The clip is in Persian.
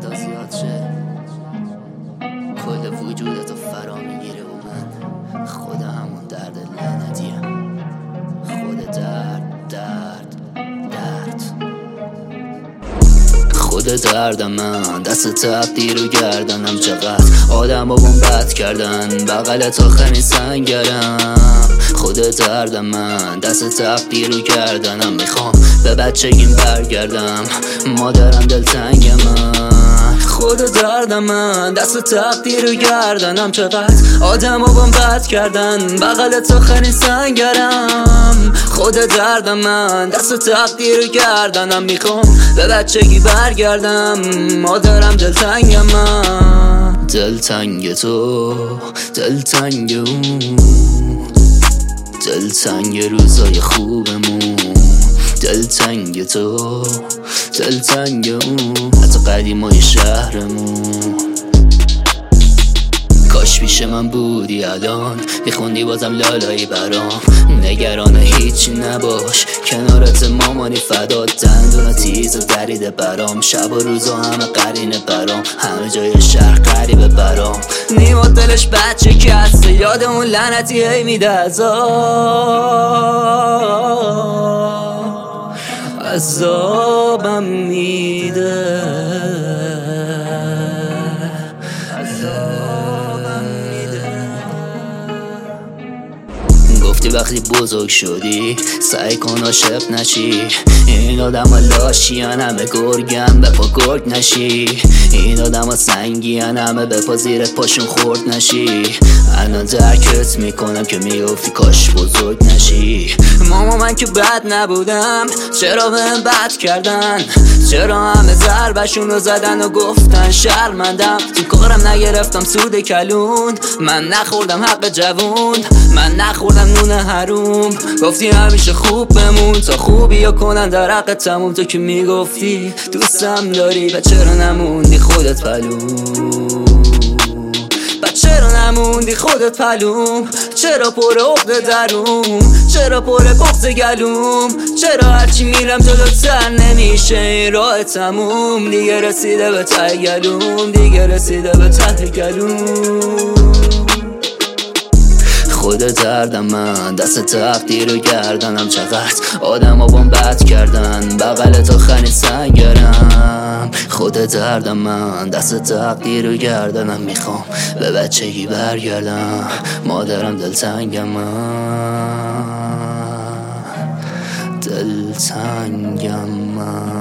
دردا زیاد شه کل وجودتو فرا میگیره و من خود همون درد لعنتیم. خود درد خود دردم من، دست تقدیر و گردنم. چقدر آدم با بد کردن بغلت آخرین سنگرم. خود دردم من، دست تقدیر و گردنم. میخوام به بچگیم برگردم، مادرم دلتنگ من. خود دردم من، دست تقدیر و گردنم. چقدر آدم با بد کردن بغلت آخرین سنگرم. خود دردم من، دست تقدیر و گردنم. میخوام به بچگی برگردم، مادرم دلتنگ من. دلتنگ تو، دلتنگ اون، دلتنگ روزای خوبمون. دلتنگ تو، دلتنگ اون، حتی قدیمای شهرمون. کاش پیش من بودی الان، میخوندی بازم لالایی برام. نگران هیچی نباش، کنارت مامانی فدات. دندونا تیز و دریده برام، شب و روزا همه قرینه برام. همه جای شهر قریبه برام. نیما دلش بچه کسته، یاد اون لعنتی هی میده عذابم میده. گفتی وقتی بزرگ شدی سعی کن عاشق نشی. این آدم ها لاشیان، همه گرگن به پا گرگ نشی. این آدم ها سنگیان، همه به پا زیر پاشون خورد نشی. الان درکت میکنم که میگفتی کاش بزرگ نشی. ماما من که بد نبودم، چرا بهم بد کردن؟ چرا همه ضربشون رو زدن و گفتن شرمندم؟ تو کارم نگرفتم سود کلون، من نخوردم حق جوون، من نخوردم نون حروم. گفتی همیشه خوب بمون تا خوبی یا کنن در حق تموم. تو که میگفتی دوستم داری، و چرا نموندی خودت پلوم؟ چرا نموندی خودت پلوم؟ چرا پر عقده درون؟ چرا پر بغض گلوم؟ چرا هرچی میرم جلوتر نمیشه این راه تموم؟ دیگه رسیده به ته گلوم، دیگه رسیده به ته گلوم. خود دردم من، دست تقدیر و گردنم. چقدر آدم ها بام بد کردن بغلت آخرین سنگرم. خود دردم من، دست تقدیر و گردنم. میخوام به بچگی برگردم، مادرم دلتنگم من، دلتنگم من.